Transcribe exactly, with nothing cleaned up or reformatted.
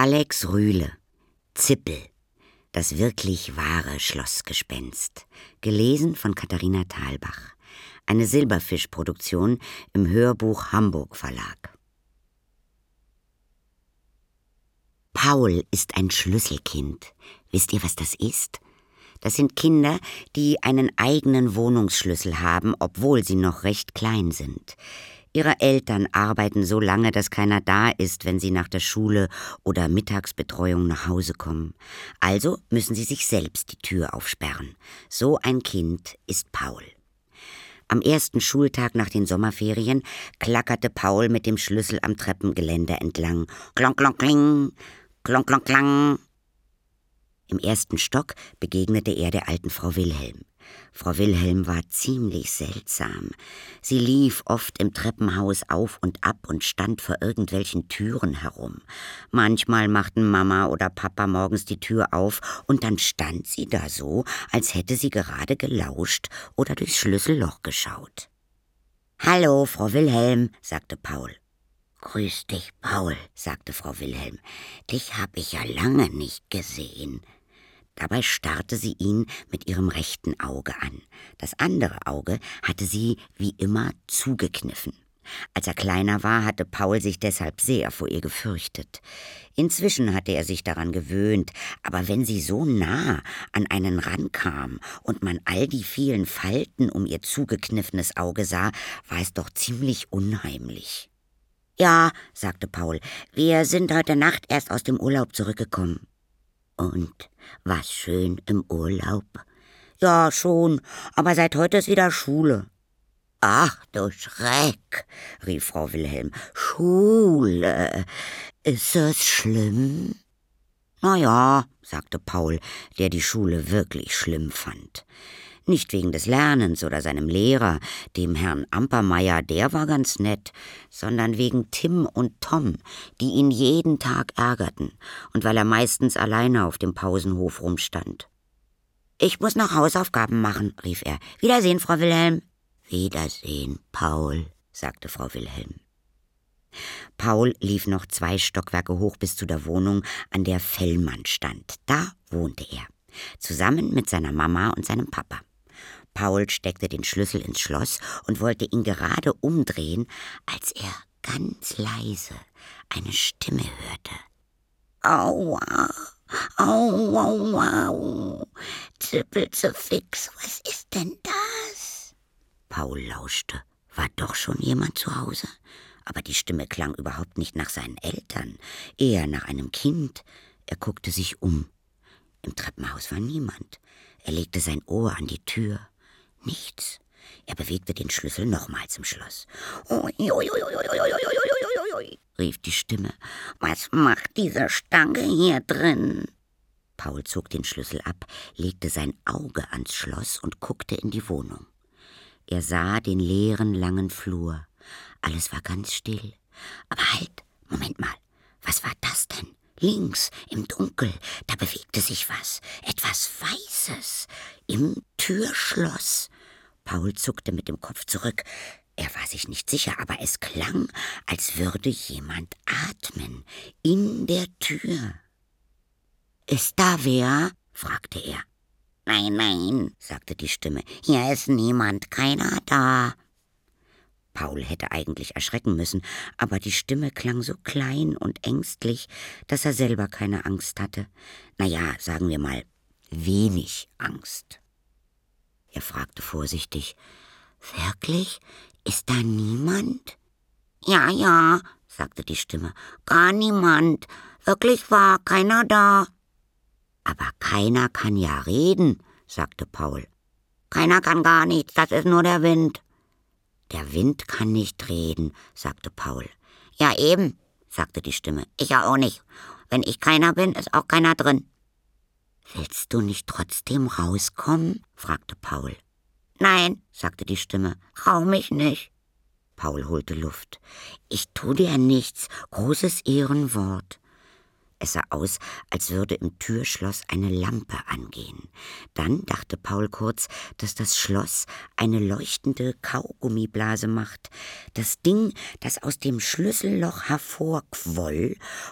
Alex Rühle, Zippel, das wirklich wahre Schlossgespenst. Gelesen von Katharina Thalbach. Eine Silberfisch-Produktion im Hörbuch Hamburg Verlag. Paul ist ein Schlüsselkind. Wisst ihr, was das ist? Das sind Kinder, die einen eigenen Wohnungsschlüssel haben, obwohl sie noch recht klein sind. Ihre Eltern arbeiten so lange, dass keiner da ist, wenn sie nach der Schule oder Mittagsbetreuung nach Hause kommen. Also müssen sie sich selbst die Tür aufsperren. So ein Kind ist Paul. Am ersten Schultag nach den Sommerferien klackerte Paul mit dem Schlüssel am Treppengeländer entlang. Klonk, klonk, kling, klonk, klonk, klang. Im ersten Stock begegnete er der alten Frau Wilhelm. Frau Wilhelm war ziemlich seltsam. Sie lief oft im Treppenhaus auf und ab und stand vor irgendwelchen Türen herum. Manchmal machten Mama oder Papa morgens die Tür auf und dann stand sie da so, als hätte sie gerade gelauscht oder durchs Schlüsselloch geschaut. »Hallo, Frau Wilhelm«, sagte Paul. »Grüß dich, Paul«, sagte Frau Wilhelm. »Dich hab ich ja lange nicht gesehen.« Dabei starrte sie ihn mit ihrem rechten Auge an. Das andere Auge hatte sie wie immer zugekniffen. Als er kleiner war, hatte Paul sich deshalb sehr vor ihr gefürchtet. Inzwischen hatte er sich daran gewöhnt, aber wenn sie so nah an einen rankam und man all die vielen Falten um ihr zugekniffenes Auge sah, war es doch ziemlich unheimlich. »Ja«, sagte Paul, »wir sind heute Nacht erst aus dem Urlaub zurückgekommen.« »Und, was schön im Urlaub?« »Ja, schon, aber seit heute ist wieder Schule.« »Ach du Schreck«, rief Frau Wilhelm, »Schule, ist es schlimm?« »Na ja«, sagte Paul, der die Schule wirklich schlimm fand. Nicht wegen des Lernens oder seinem Lehrer, dem Herrn Ampermeier, der war ganz nett, sondern wegen Tim und Tom, die ihn jeden Tag ärgerten und weil er meistens alleine auf dem Pausenhof rumstand. »Ich muss noch Hausaufgaben machen«, rief er. »Wiedersehen, Frau Wilhelm.« »Wiedersehen, Paul«, sagte Frau Wilhelm. Paul lief noch zwei Stockwerke hoch bis zu der Wohnung, an der Fellmann stand. Da wohnte er, zusammen mit seiner Mama und seinem Papa. Paul steckte den Schlüssel ins Schloss und wollte ihn gerade umdrehen, als er ganz leise eine Stimme hörte. »Aua, au, au, au, Zippelzefix, was ist denn das?« Paul lauschte. War doch schon jemand zu Hause? Aber die Stimme klang überhaupt nicht nach seinen Eltern, eher nach einem Kind. Er guckte sich um. Im Treppenhaus war niemand. Er legte sein Ohr an die Tür. Nichts. Er bewegte den Schlüssel nochmals im Schloss. »Ui, ui, ui, ui, ui, ui, ui«, rief die Stimme. »Was macht diese Stange hier drin?« Paul zog den Schlüssel ab, legte sein Auge ans Schloss und guckte in die Wohnung. Er sah den leeren, langen Flur. Alles war ganz still. Aber halt, Moment mal, was war das denn? Links, im Dunkel, da bewegte sich was, etwas Weißes, im Türschloss. Paul zuckte mit dem Kopf zurück. Er war sich nicht sicher, aber es klang, als würde jemand atmen, in der Tür. »Ist da wer?« fragte er. »Nein, nein«, sagte die Stimme, »hier ist niemand, keiner da.« Paul hätte eigentlich erschrecken müssen, aber die Stimme klang so klein und ängstlich, dass er selber keine Angst hatte. Naja, sagen wir mal, wenig Angst. Er fragte vorsichtig, »Wirklich? Ist da niemand?« »Ja, ja«, sagte die Stimme, »gar niemand. Wirklich war keiner da.« »Aber keiner kann ja reden«, sagte Paul. »Keiner kann gar nichts, das ist nur der Wind.« »Der Wind kann nicht reden«, sagte Paul. »Ja, eben«, sagte die Stimme, »ich ja auch nicht. Wenn ich keiner bin, ist auch keiner drin.« »Willst du nicht trotzdem rauskommen?« fragte Paul. »Nein«, sagte die Stimme, »trau mich nicht.« Paul holte Luft. »Ich tu dir nichts, großes Ehrenwort.« Es sah aus, als würde im Türschloss eine Lampe angehen. Dann dachte Paul kurz, dass das Schloss eine leuchtende Kaugummiblase macht. Das Ding, das aus dem Schlüsselloch hervorquoll